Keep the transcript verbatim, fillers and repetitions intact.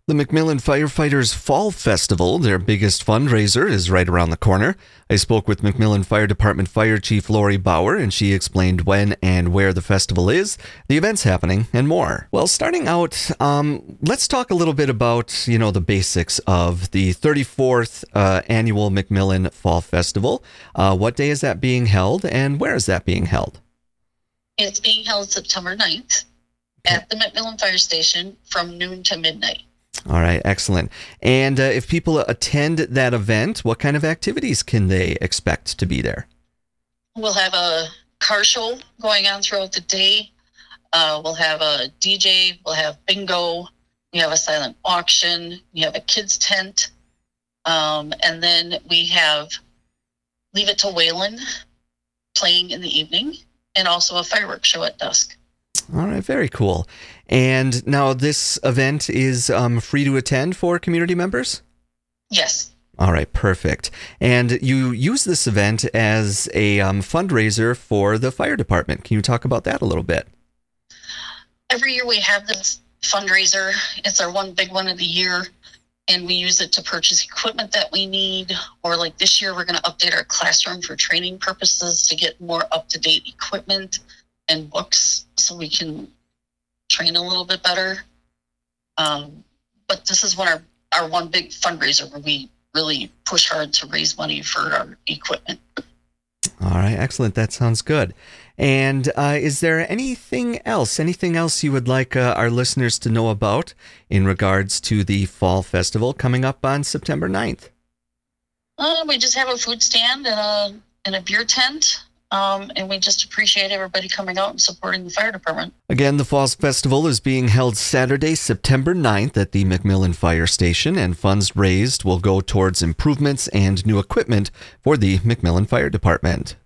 The McMillan Firefighters Fall Festival, their biggest fundraiser, is right around the corner. I spoke with McMillan Fire Department Fire Chief Lori Bauer, and she explained when and where the festival is, the events happening, and more. Well, starting out, um, let's talk a little bit about, you know, the basics of the thirty-fourth uh, annual McMillan Fall Festival. Uh, what day is that being held, and where is that being held? It's being held September ninth okay. at the McMillan Fire Station from noon to midnight. All right, excellent. And uh, if people attend that event, what kind of activities can they expect to be there? We'll have a car show going on throughout the day. Uh, we'll have a D J. We'll have bingo. We have a silent auction. We have a kids tent. Um, and then we have Leave It to Waylon playing in the evening, and also a fireworks show at dusk. All right, very cool. And now this event is um, free to attend for community members? Yes. All right, perfect. And you use this event as a um, fundraiser for the fire department. Can you talk about that a little bit? Every year we have this fundraiser. It's our one big one of the year, and we use it to purchase equipment that we need. Or like this year, we're going to update our classroom for training purposes to get more up-to-date equipment and books so we can train a little bit better. Um, but this is one our, our one big fundraiser where we really push hard to raise money for our equipment. All right, excellent. That sounds good. And uh, is there anything else, anything else you would like uh, our listeners to know about in regards to the Fall Festival coming up on September ninth? Uh, we just have a food stand and a, and a beer tent. Um, and we just appreciate everybody coming out and supporting the fire department. Again, the Fall Festival is being held Saturday, September ninth at the McMillan Fire Station, and funds raised will go towards improvements and new equipment for the McMillan Fire Department.